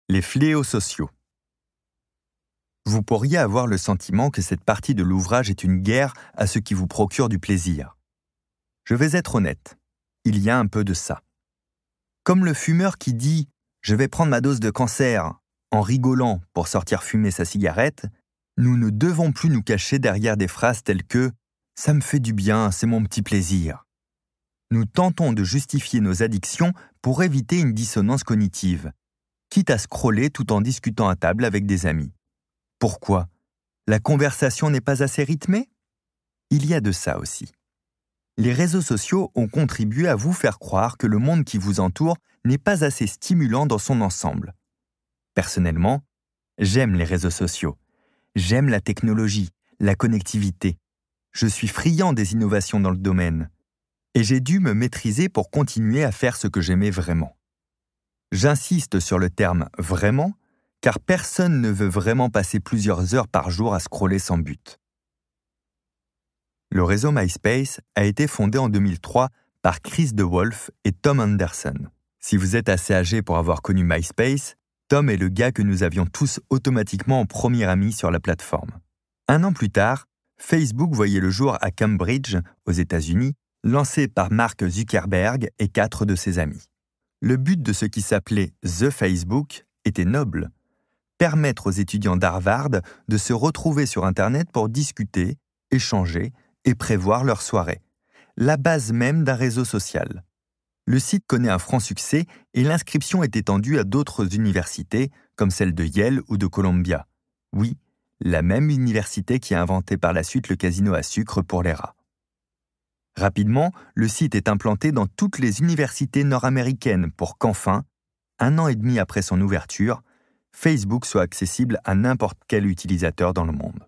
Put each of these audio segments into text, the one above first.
Les fléaux sociaux. Vous pourriez avoir le sentiment que cette partie de l'ouvrage est une guerre à ce qui vous procure du plaisir. Je vais être honnête, il y a un peu de ça. Comme le fumeur qui dit « je vais prendre ma dose de cancer » en rigolant pour sortir fumer sa cigarette, nous ne devons plus nous cacher derrière des phrases telles que « ça me fait du bien, c'est mon petit plaisir ». Nous tentons de justifier nos addictions pour éviter une dissonance cognitive, quitte à scroller tout en discutant à table avec des amis. Pourquoi ? La conversation n'est pas assez rythmée ? Il y a de ça aussi. Les réseaux sociaux ont contribué à vous faire croire que le monde qui vous entoure n'est pas assez stimulant dans son ensemble. Personnellement, j'aime les réseaux sociaux. J'aime la technologie, la connectivité. Je suis friand des innovations dans le domaine. Et j'ai dû me maîtriser pour continuer à faire ce que j'aimais vraiment. J'insiste sur le terme « vraiment » car personne ne veut vraiment passer plusieurs heures par jour à scroller sans but. Le réseau MySpace a été fondé en 2003 par Chris DeWolfe et Tom Anderson. Si vous êtes assez âgé pour avoir connu MySpace, Tom est le gars que nous avions tous automatiquement en premier ami sur la plateforme. 1 an plus tard, Facebook voyait le jour à Cambridge, aux États-Unis, lancé par Mark Zuckerberg et 4 de ses amis. Le but de ce qui s'appelait The Facebook était noble. Permettre aux étudiants d'Harvard de se retrouver sur Internet pour discuter, échanger et prévoir leur soirée. La base même d'un réseau social. Le site connaît un franc succès et l'inscription est étendue à d'autres universités, comme celle de Yale ou de Columbia. Oui, la même université qui a inventé par la suite le casino à sucre pour les rats. Rapidement, le site est implanté dans toutes les universités nord-américaines pour qu'enfin, 1 an et demi après son ouverture, Facebook soit accessible à n'importe quel utilisateur dans le monde.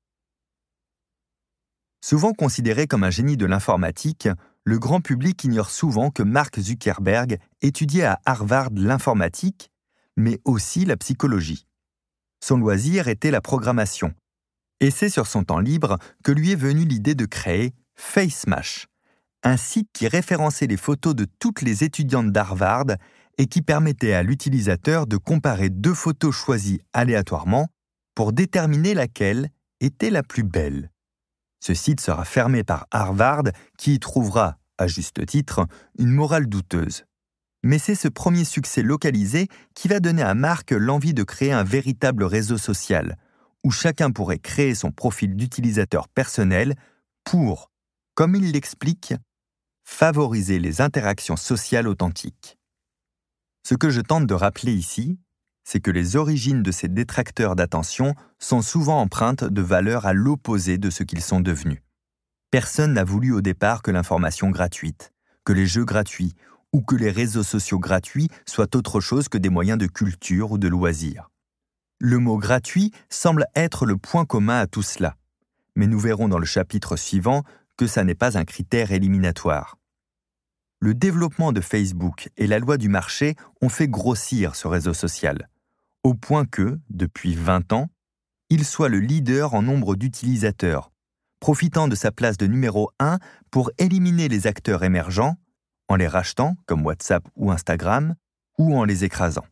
Souvent considéré comme un génie de l'informatique, le grand public ignore souvent que Mark Zuckerberg étudiait à Harvard l'informatique, mais aussi la psychologie. Son loisir était la programmation. Et c'est sur son temps libre que lui est venue l'idée de créer FaceMash, un site qui référençait les photos de toutes les étudiantes d'Harvard et qui permettait à l'utilisateur de comparer 2 photos choisies aléatoirement pour déterminer laquelle était la plus belle. Ce site sera fermé par Harvard qui y trouvera, à juste titre, une morale douteuse. Mais c'est ce premier succès localisé qui va donner à Mark l'envie de créer un véritable réseau social, où chacun pourrait créer son profil d'utilisateur personnel pour, comme il l'explique, favoriser les interactions sociales authentiques. Ce que je tente de rappeler ici, c'est que les origines de ces détracteurs d'attention sont souvent empreintes de valeurs à l'opposé de ce qu'ils sont devenus. Personne n'a voulu au départ que l'information gratuite, que les jeux gratuits ou que les réseaux sociaux gratuits soient autre chose que des moyens de culture ou de loisirs. Le mot « gratuit » semble être le point commun à tout cela, mais nous verrons dans le chapitre suivant que ça n'est pas un critère éliminatoire. Le développement de Facebook et la loi du marché ont fait grossir ce réseau social, au point que, depuis 20 ans, il soit le leader en nombre d'utilisateurs, profitant de sa place de numéro 1 pour éliminer les acteurs émergents, en les rachetant, comme WhatsApp ou Instagram, ou en les écrasant.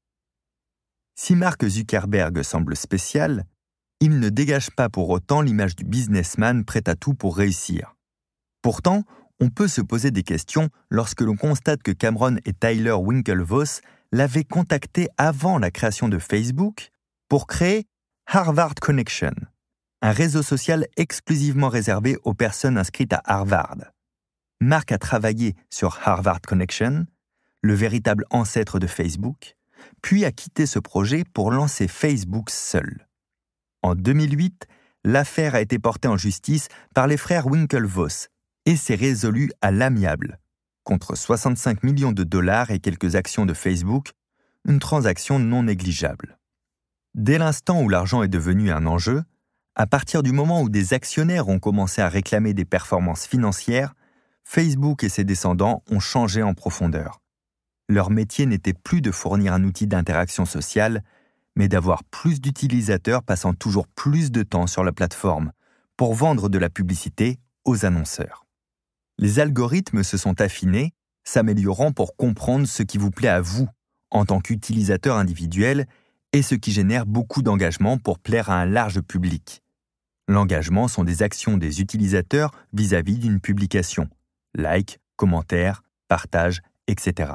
Si Mark Zuckerberg semble spécial, il ne dégage pas pour autant l'image du businessman prêt à tout pour réussir. Pourtant, on peut se poser des questions lorsque l'on constate que Cameron et Tyler Winklevoss l'avaient contacté avant la création de Facebook pour créer Harvard Connection, un réseau social exclusivement réservé aux personnes inscrites à Harvard. Mark a travaillé sur Harvard Connection, le véritable ancêtre de Facebook, puis a quitté ce projet pour lancer Facebook seul. En 2008, l'affaire a été portée en justice par les frères Winklevoss et s'est résolue à l'amiable, contre 65 millions de dollars et quelques actions de Facebook, une transaction non négligeable. Dès l'instant où l'argent est devenu un enjeu, à partir du moment où des actionnaires ont commencé à réclamer des performances financières, Facebook et ses descendants ont changé en profondeur. Leur métier n'était plus de fournir un outil d'interaction sociale, mais d'avoir plus d'utilisateurs passant toujours plus de temps sur la plateforme pour vendre de la publicité aux annonceurs. Les algorithmes se sont affinés, s'améliorant pour comprendre ce qui vous plaît à vous, en tant qu'utilisateur individuel, est ce qui génère beaucoup d'engagement pour plaire à un large public. L'engagement sont des actions des utilisateurs vis-à-vis d'une publication. Like, commentaires, partage, etc.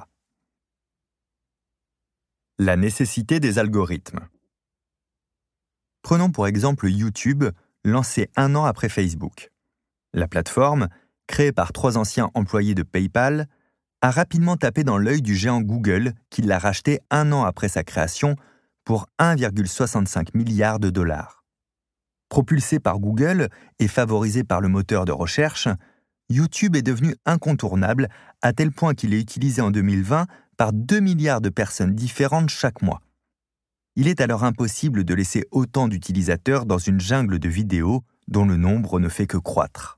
La nécessité des algorithmes. Prenons pour exemple YouTube, lancé 1 an après Facebook. La plateforme, créée par 3 anciens employés de PayPal, a rapidement tapé dans l'œil du géant Google qui l'a racheté 1 an après sa création pour 1,65 milliard de dollars. Propulsé par Google et favorisé par le moteur de recherche, YouTube est devenu incontournable à tel point qu'il est utilisé en 2020 par 2 milliards de personnes différentes chaque mois. Il est alors impossible de laisser autant d'utilisateurs dans une jungle de vidéos dont le nombre ne fait que croître.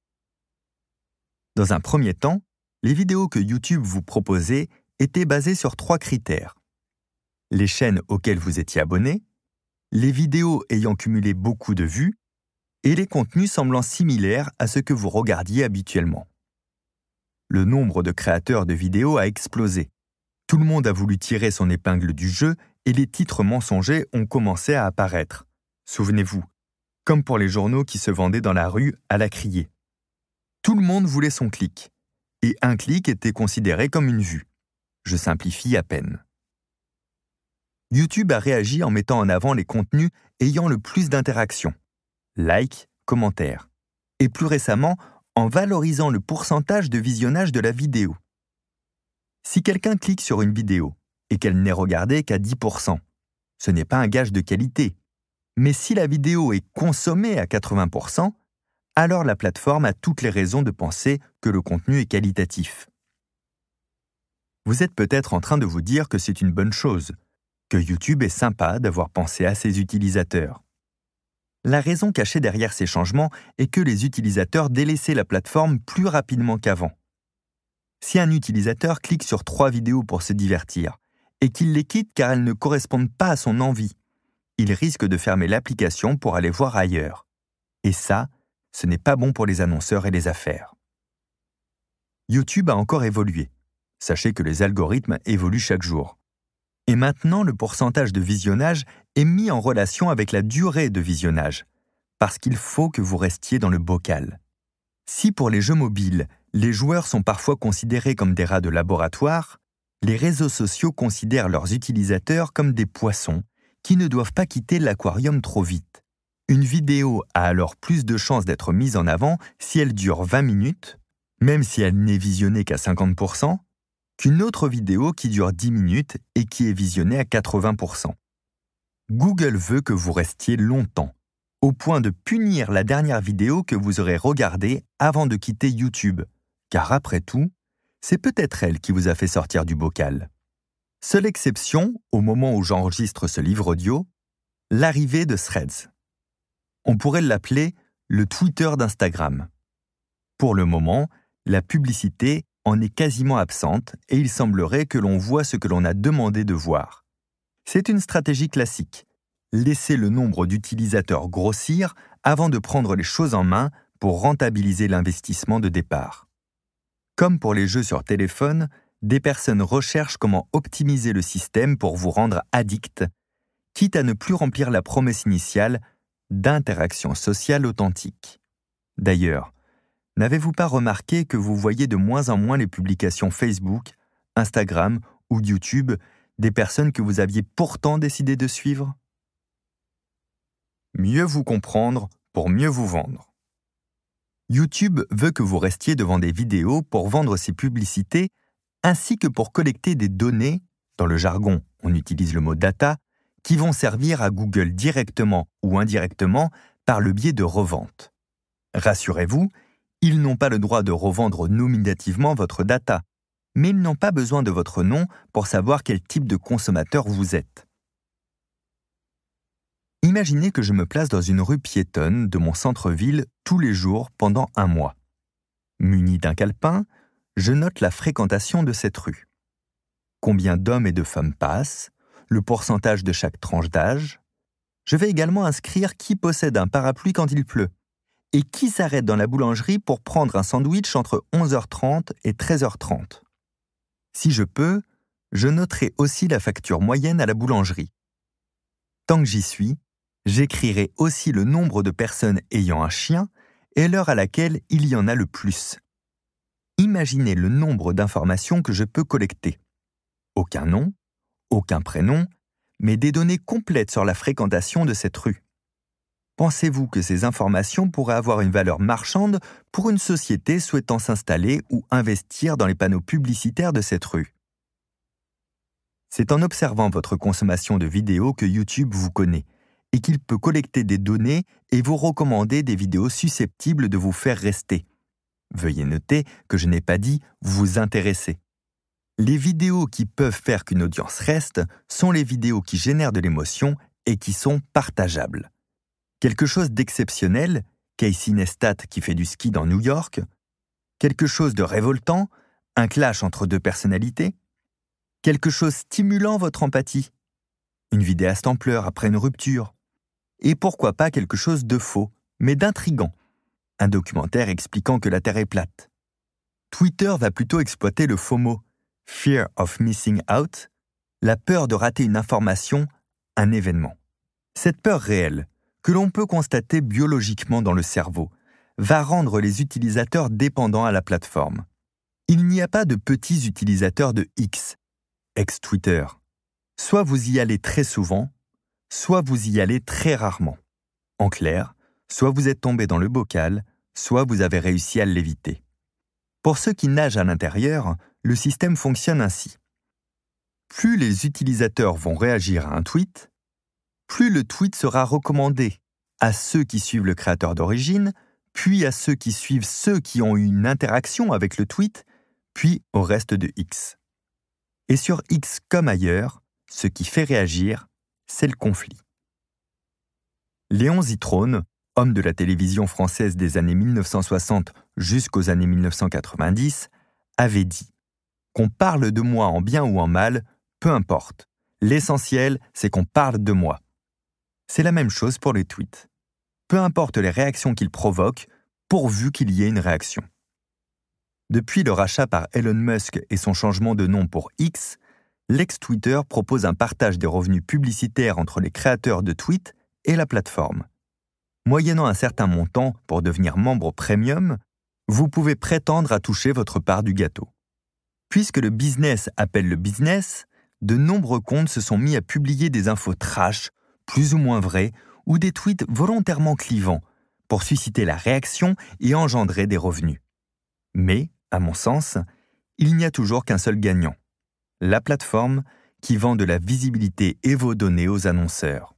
Dans un premier temps, les vidéos que YouTube vous proposait étaient basées sur 3 critères. Les chaînes auxquelles vous étiez abonné, les vidéos ayant cumulé beaucoup de vues et les contenus semblant similaires à ce que vous regardiez habituellement. Le nombre de créateurs de vidéos a explosé. Tout le monde a voulu tirer son épingle du jeu et les titres mensongers ont commencé à apparaître. Souvenez-vous, comme pour les journaux qui se vendaient dans la rue à la criée. Tout le monde voulait son clic, et un clic était considéré comme une vue. Je simplifie à peine. YouTube a réagi en mettant en avant les contenus ayant le plus d'interactions, likes, commentaires, et plus récemment en valorisant le pourcentage de visionnage de la vidéo. Si quelqu'un clique sur une vidéo et qu'elle n'est regardée qu'à 10%, ce n'est pas un gage de qualité. Mais si la vidéo est consommée à 80%, alors la plateforme a toutes les raisons de penser que le contenu est qualitatif. Vous êtes peut-être en train de vous dire que c'est une bonne chose, que YouTube est sympa d'avoir pensé à ses utilisateurs. La raison cachée derrière ces changements est que les utilisateurs délaissaient la plateforme plus rapidement qu'avant. Si un utilisateur clique sur 3 vidéos pour se divertir et qu'il les quitte car elles ne correspondent pas à son envie, il risque de fermer l'application pour aller voir ailleurs. Et ça, ce n'est pas bon pour les annonceurs et les affaires. YouTube a encore évolué. Sachez que les algorithmes évoluent chaque jour. Et maintenant, le pourcentage de visionnage est mis en relation avec la durée de visionnage, parce qu'il faut que vous restiez dans le bocal. Si pour les jeux mobiles, les joueurs sont parfois considérés comme des rats de laboratoire, les réseaux sociaux considèrent leurs utilisateurs comme des poissons qui ne doivent pas quitter l'aquarium trop vite. Une vidéo a alors plus de chances d'être mise en avant si elle dure 20 minutes, même si elle n'est visionnée qu'à 50%, qu'une autre vidéo qui dure 10 minutes et qui est visionnée à 80%. Google veut que vous restiez longtemps, au point de punir la dernière vidéo que vous aurez regardée avant de quitter YouTube, car après tout, c'est peut-être elle qui vous a fait sortir du bocal. Seule exception, au moment où j'enregistre ce livre audio, l'arrivée de Threads. On pourrait l'appeler le Twitter d'Instagram. Pour le moment, la publicité en est quasiment absente et il semblerait que l'on voit ce que l'on a demandé de voir. C'est une stratégie classique. Laisser le nombre d'utilisateurs grossir avant de prendre les choses en main pour rentabiliser l'investissement de départ. Comme pour les jeux sur téléphone, des personnes recherchent comment optimiser le système pour vous rendre addict, quitte à ne plus remplir la promesse initiale d'interaction sociale authentique. D'ailleurs, n'avez-vous pas remarqué que vous voyez de moins en moins les publications Facebook, Instagram ou YouTube des personnes que vous aviez pourtant décidé de suivre ? Mieux vous comprendre pour mieux vous vendre. YouTube veut que vous restiez devant des vidéos pour vendre ses publicités ainsi que pour collecter des données, dans le jargon on utilise le mot data, qui vont servir à Google directement ou indirectement par le biais de reventes. Rassurez-vous, ils n'ont pas le droit de revendre nominativement votre data, mais ils n'ont pas besoin de votre nom pour savoir quel type de consommateur vous êtes. Imaginez que je me place dans une rue piétonne de mon centre-ville tous les jours pendant 1 mois. Muni d'un calepin, je note la fréquentation de cette rue. Combien d'hommes et de femmes passent, le pourcentage de chaque tranche d'âge. Je vais également inscrire qui possède un parapluie quand il pleut et qui s'arrête dans la boulangerie pour prendre un sandwich entre 11h30 et 13h30. Si je peux, je noterai aussi la facture moyenne à la boulangerie. Tant que j'y suis, j'écrirai aussi le nombre de personnes ayant un chien et l'heure à laquelle il y en a le plus. Imaginez le nombre d'informations que je peux collecter. Aucun nom, aucun prénom, mais des données complètes sur la fréquentation de cette rue. Pensez-vous que ces informations pourraient avoir une valeur marchande pour une société souhaitant s'installer ou investir dans les panneaux publicitaires de cette rue? C'est en observant votre consommation de vidéos que YouTube vous connaît et qu'il peut collecter des données et vous recommander des vidéos susceptibles de vous faire rester. Veuillez noter que je n'ai pas dit « vous intéresser ». Les vidéos qui peuvent faire qu'une audience reste sont les vidéos qui génèrent de l'émotion et qui sont partageables. Quelque chose d'exceptionnel, Casey Neistat qui fait du ski dans New York, quelque chose de révoltant, un clash entre deux personnalités, quelque chose stimulant votre empathie, une vidéaste en pleurs après une rupture, et pourquoi pas quelque chose de faux, mais d'intrigant, un documentaire expliquant que la Terre est plate. Twitter va plutôt exploiter le FOMO, Fear of Missing Out, la peur de rater une information, un événement. Cette peur réelle, que l'on peut constater biologiquement dans le cerveau, va rendre les utilisateurs dépendants à la plateforme. Il n'y a pas de petits utilisateurs de X, ex-Twitter. Soit vous y allez très souvent, soit vous y allez très rarement. En clair, soit vous êtes tombé dans le bocal, soit vous avez réussi à l'éviter. Pour ceux qui nagent à l'intérieur, le système fonctionne ainsi. Plus les utilisateurs vont réagir à un tweet, plus le tweet sera recommandé à ceux qui suivent le créateur d'origine, puis à ceux qui suivent ceux qui ont eu une interaction avec le tweet, puis au reste de X. Et sur X comme ailleurs, ce qui fait réagir, c'est le conflit. Léon Zitrone, homme de la télévision française des années 1960 jusqu'aux années 1990, avait dit « Qu'on parle de moi en bien ou en mal, peu importe. L'essentiel, c'est qu'on parle de moi. » C'est la même chose pour les tweets. Peu importe les réactions qu'ils provoquent, pourvu qu'il y ait une réaction. Depuis le rachat par Elon Musk et son changement de nom pour X, l'ex-Twitter propose un partage des revenus publicitaires entre les créateurs de tweets et la plateforme. Moyennant un certain montant pour devenir membre premium, vous pouvez prétendre à toucher votre part du gâteau. Puisque le business appelle le business, de nombreux comptes se sont mis à publier des infos trash, plus ou moins vraies, ou des tweets volontairement clivants, pour susciter la réaction et engendrer des revenus. Mais, à mon sens, il n'y a toujours qu'un seul gagnant. La plateforme qui vend de la visibilité et vos données aux annonceurs.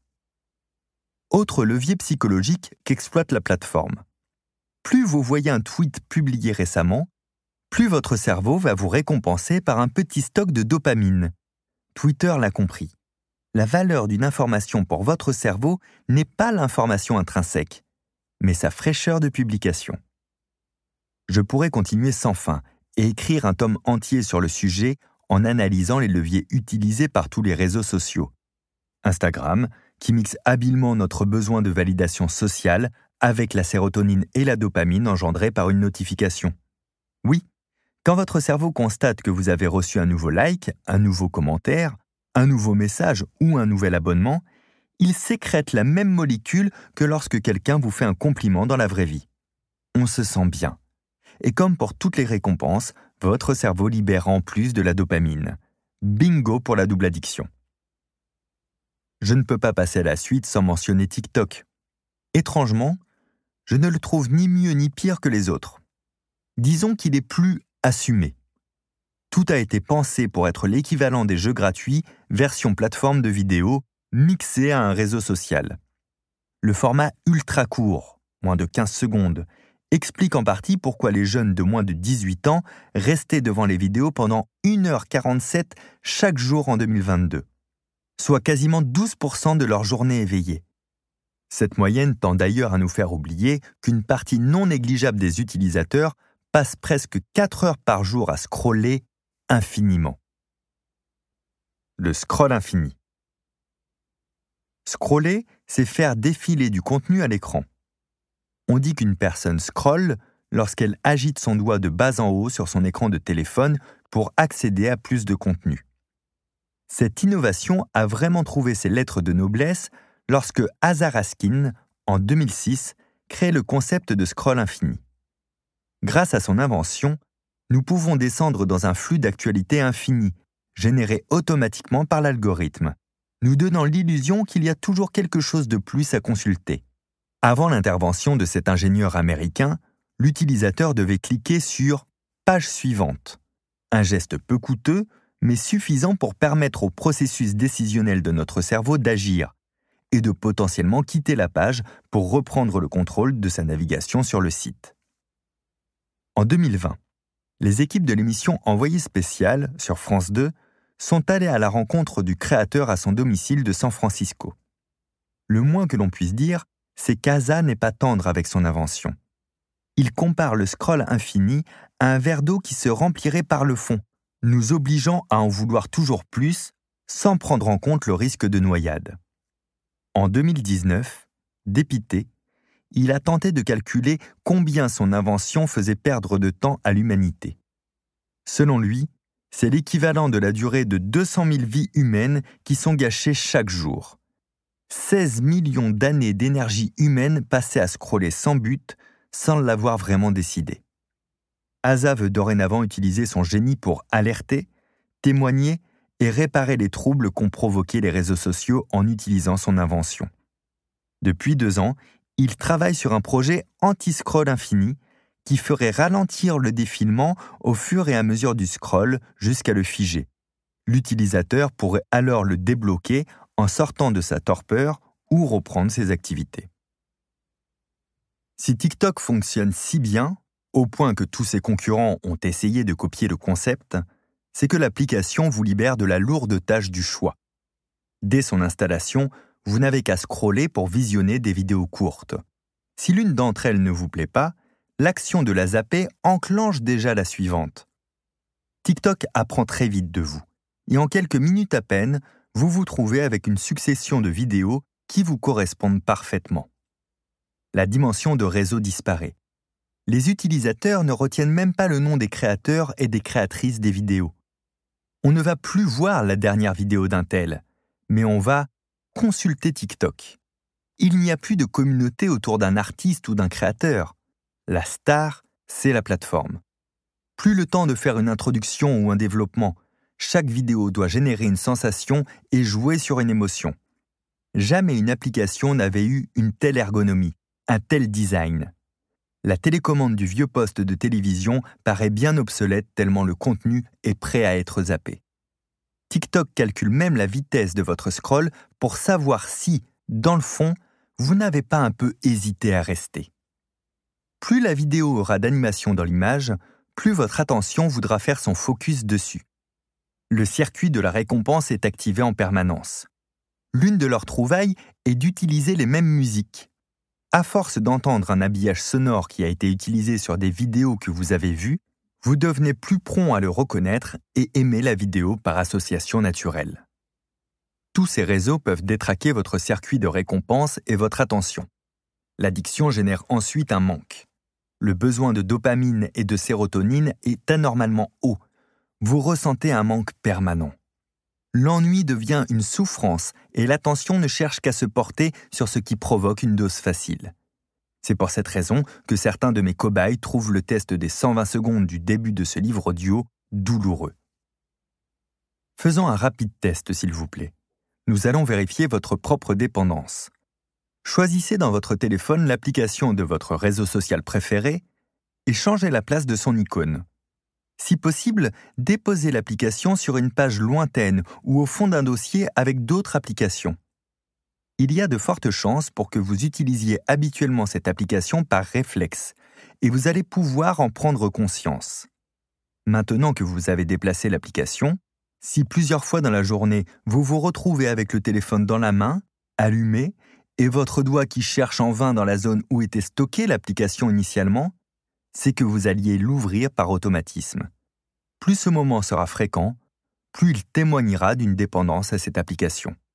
Autre levier psychologique qu'exploite la plateforme. Plus vous voyez un tweet publié récemment, plus votre cerveau va vous récompenser par un petit stock de dopamine. Twitter l'a compris. La valeur d'une information pour votre cerveau n'est pas l'information intrinsèque, mais sa fraîcheur de publication. Je pourrais continuer sans fin et écrire un tome entier sur le sujet en analysant les leviers utilisés par tous les réseaux sociaux. Instagram, qui mixe habilement notre besoin de validation sociale avec la sérotonine et la dopamine engendrées par une notification. Oui, quand votre cerveau constate que vous avez reçu un nouveau like, un nouveau commentaire, un nouveau message ou un nouvel abonnement, il sécrète la même molécule que lorsque quelqu'un vous fait un compliment dans la vraie vie. On se sent bien. Et comme pour toutes les récompenses, votre cerveau libère en plus de la dopamine. Bingo pour la double addiction. Je ne peux pas passer à la suite sans mentionner TikTok. Étrangement, je ne le trouve ni mieux ni pire que les autres. Disons qu'il est plus assumé. Tout a été pensé pour être l'équivalent des jeux gratuits, version plateforme de vidéo, mixée à un réseau social. Le format ultra court, moins de 15 secondes, explique en partie pourquoi les jeunes de moins de 18 ans restaient devant les vidéos pendant 1h47 chaque jour en 2022, soit quasiment 12% de leur journée éveillée. Cette moyenne tend d'ailleurs à nous faire oublier qu'une partie non négligeable des utilisateurs passe presque 4 heures par jour à scroller infiniment. Le scroll infini. Scroller, c'est faire défiler du contenu à l'écran. On dit qu'une personne scrolle lorsqu'elle agite son doigt de bas en haut sur son écran de téléphone pour accéder à plus de contenu. Cette innovation a vraiment trouvé ses lettres de noblesse lorsque Asa Raskin, en 2006, crée le concept de scroll infini. Grâce à son invention, nous pouvons descendre dans un flux d'actualité infini, généré automatiquement par l'algorithme, nous donnant l'illusion qu'il y a toujours quelque chose de plus à consulter. Avant l'intervention de cet ingénieur américain, l'utilisateur devait cliquer sur « Page suivante », un geste peu coûteux, mais suffisant pour permettre au processus décisionnel de notre cerveau d'agir et de potentiellement quitter la page pour reprendre le contrôle de sa navigation sur le site. En 2020, les équipes de l'émission Envoyé spécial sur France 2 sont allées à la rencontre du créateur à son domicile de San Francisco. Le moins que l'on puisse dire, c'est qu'Asa n'est pas tendre avec son invention. Il compare le scroll infini à un verre d'eau qui se remplirait par le fond, nous obligeant à en vouloir toujours plus, sans prendre en compte le risque de noyade. En 2019, dépité, il a tenté de calculer combien son invention faisait perdre de temps à l'humanité. Selon lui, c'est l'équivalent de la durée de 200 000 vies humaines qui sont gâchées chaque jour. 16 millions d'années d'énergie humaine passées à scroller sans but, sans l'avoir vraiment décidé. Asa veut dorénavant utiliser son génie pour alerter, témoigner et réparer les troubles qu'ont provoqués les réseaux sociaux en utilisant son invention. Depuis 2 ans, il travaille sur un projet anti-scroll infini qui ferait ralentir le défilement au fur et à mesure du scroll jusqu'à le figer. L'utilisateur pourrait alors le débloquer en sortant de sa torpeur ou reprendre ses activités. Si TikTok fonctionne si bien, au point que tous ses concurrents ont essayé de copier le concept, c'est que l'application vous libère de la lourde tâche du choix. Dès son installation, vous n'avez qu'à scroller pour visionner des vidéos courtes. Si l'une d'entre elles ne vous plaît pas, l'action de la zapper enclenche déjà la suivante. TikTok apprend très vite de vous, et en quelques minutes à peine, vous vous trouvez avec une succession de vidéos qui vous correspondent parfaitement. La dimension de réseau disparaît. Les utilisateurs ne retiennent même pas le nom des créateurs et des créatrices des vidéos. On ne va plus voir la dernière vidéo d'un tel, mais on va consulter TikTok. Il n'y a plus de communauté autour d'un artiste ou d'un créateur. La star, c'est la plateforme. Plus le temps de faire une introduction ou un développement, chaque vidéo doit générer une sensation et jouer sur une émotion. Jamais une application n'avait eu une telle ergonomie, un tel design. La télécommande du vieux poste de télévision paraît bien obsolète tellement le contenu est prêt à être zappé. TikTok calcule même la vitesse de votre scroll pour savoir si, dans le fond, vous n'avez pas un peu hésité à rester. Plus la vidéo aura d'animation dans l'image, plus votre attention voudra faire son focus dessus. Le circuit de la récompense est activé en permanence. L'une de leurs trouvailles est d'utiliser les mêmes musiques. À force d'entendre un habillage sonore qui a été utilisé sur des vidéos que vous avez vues, vous devenez plus prompt à le reconnaître et aimer la vidéo par association naturelle. Tous ces réseaux peuvent détraquer votre circuit de récompense et votre attention. L'addiction génère ensuite un manque. Le besoin de dopamine et de sérotonine est anormalement haut. Vous ressentez un manque permanent. L'ennui devient une souffrance et l'attention ne cherche qu'à se porter sur ce qui provoque une dose facile. C'est pour cette raison que certains de mes cobayes trouvent le test des 120 secondes du début de ce livre audio douloureux. Faisons un rapide test, s'il vous plaît. Nous allons vérifier votre propre dépendance. Choisissez dans votre téléphone l'application de votre réseau social préféré et changez la place de son icône. Si possible, déposez l'application sur une page lointaine ou au fond d'un dossier avec d'autres applications. Il y a de fortes chances pour que vous utilisiez habituellement cette application par réflexe, et vous allez pouvoir en prendre conscience. Maintenant que vous avez déplacé l'application, si plusieurs fois dans la journée, vous vous retrouvez avec le téléphone dans la main, allumé, et votre doigt qui cherche en vain dans la zone où était stockée l'application initialement, c'est que vous alliez l'ouvrir par automatisme. Plus ce moment sera fréquent, plus il témoignera d'une dépendance à cette application.